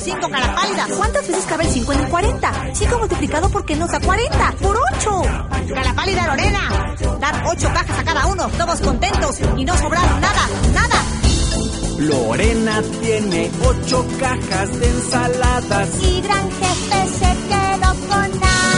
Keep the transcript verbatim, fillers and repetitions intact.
cinco, cara pálida. ¿Cuántas veces cabe el cinco en el cuarenta? cinco multiplicado por qué nos da cuarenta. ¡Por ocho! Cara pálida, Lorena. Dar ocho cajas a cada uno, todos contentos y no sobraron nada, nada. Lorena tiene ocho cajas de ensaladas y Gran Jefe se quedó con nada.